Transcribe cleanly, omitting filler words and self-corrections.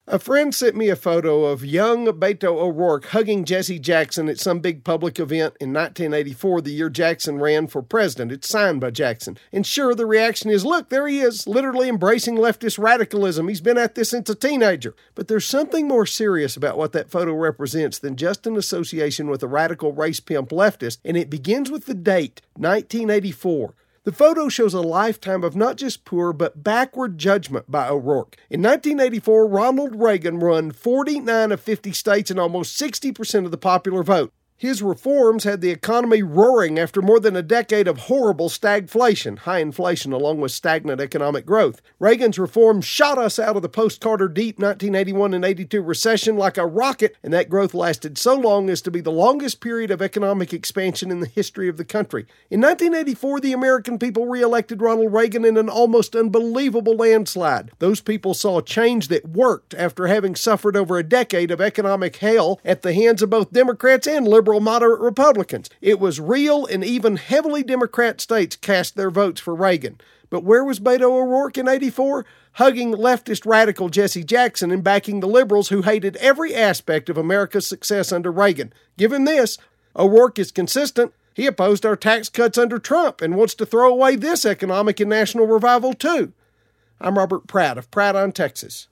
A friend sent me a photo of young Beto O'Rourke hugging Jesse Jackson at some big public event in 1984, the year Jackson ran for president. It's signed by Jackson. And sure, the reaction is, look, there he is, literally embracing leftist radicalism. He's been at this since a teenager. But there's something more serious about what that photo represents than just an association with a radical race pimp leftist, and it begins with the date, 1984. The photo shows a lifetime of not just poor, but backward judgment by O'Rourke. In 1984, Ronald Reagan won 49 of 50 states and almost 60% of the popular vote. His reforms had the economy roaring after more than a decade of horrible stagflation, high inflation along with stagnant economic growth. Reagan's reforms shot us out of the post-Carter deep 1981 and 82 recession like a rocket, and that growth lasted so long as to be the longest period of economic expansion in the history of the country. In 1984, the American people re-elected Ronald Reagan in an almost unbelievable landslide. Those people saw change that worked after having suffered over a decade of economic hell at the hands of both Democrats and liberal moderate Republicans. It was real, and even heavily Democrat states cast their votes for Reagan. But where was Beto O'Rourke in 84? Hugging leftist radical Jesse Jackson and backing the liberals who hated every aspect of America's success under Reagan. Give him this. O'Rourke is consistent. He opposed our tax cuts under Trump and wants to throw away this economic and national revival too. I'm Robert Pratt of Pratt on Texas.